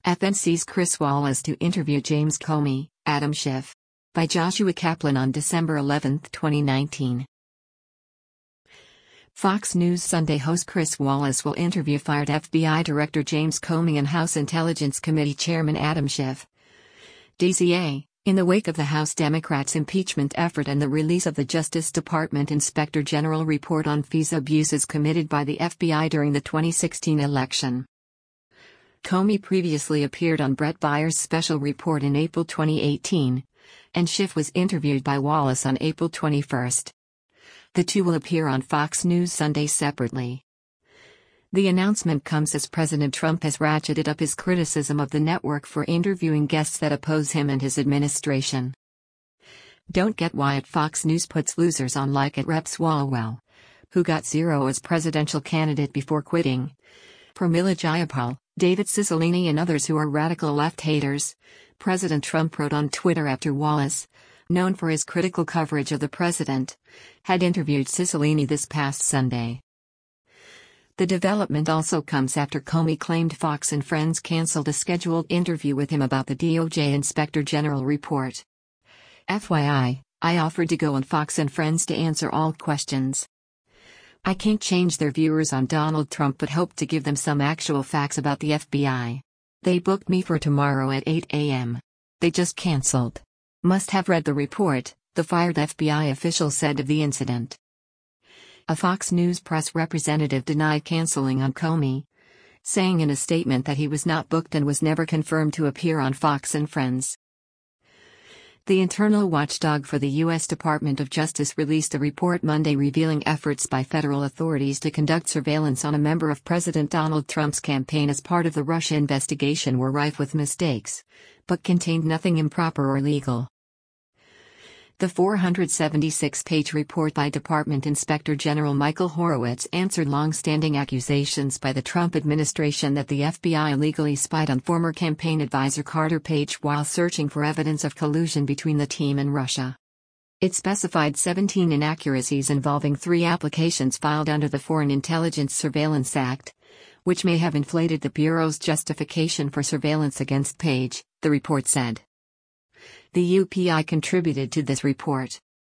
FNC's Chris Wallace to interview James Comey, Adam Schiff. By Joshua Kaplan on December 11, 2019. Fox News Sunday host Chris Wallace will interview fired FBI Director James Comey and House Intelligence Committee Chairman Adam Schiff. DCA, in the wake of the House Democrats' impeachment effort and the release of the Justice Department Inspector General report on FISA abuses committed by the FBI during the 2016 election. Comey previously appeared on Bret Baier's special report in April 2018, and Schiff was interviewed by Wallace on April 21. The two will appear on Fox News Sunday separately. The announcement comes as President Trump has ratcheted up his criticism of the network for interviewing guests that oppose him and his administration. Don't get why at Fox News puts losers on like at Rep Swalwell, who got zero as presidential candidate before quitting. Pramila Jayapal, David Cicilline and others who are radical left haters, President Trump wrote on Twitter after Wallace, known for his critical coverage of the president, had interviewed Cicilline this past Sunday. The development also comes after Comey claimed Fox and Friends canceled a scheduled interview with him about the DOJ Inspector General report. FYI, I offered to go on Fox and Friends to answer all questions. I can't change their viewers on Donald Trump but hope to give them some actual facts about the FBI. They booked me for tomorrow at 8 a.m. They just canceled. Must have read the report, the fired FBI official said of the incident. A Fox News press representative denied canceling on Comey, saying in a statement that he was not booked and was never confirmed to appear on Fox and Friends. The internal watchdog for the U.S. Department of Justice released a report Monday revealing efforts by federal authorities to conduct surveillance on a member of President Donald Trump's campaign as part of the Russia investigation were rife with mistakes, but contained nothing improper or illegal. The 476-page report by Department Inspector General Michael Horowitz answered long-standing accusations by the Trump administration that the FBI illegally spied on former campaign advisor Carter Page while searching for evidence of collusion between the team and Russia. It specified 17 inaccuracies involving 3 applications filed under the Foreign Intelligence Surveillance Act, which may have inflated the Bureau's justification for surveillance against Page, the report said. The UPI contributed to this report.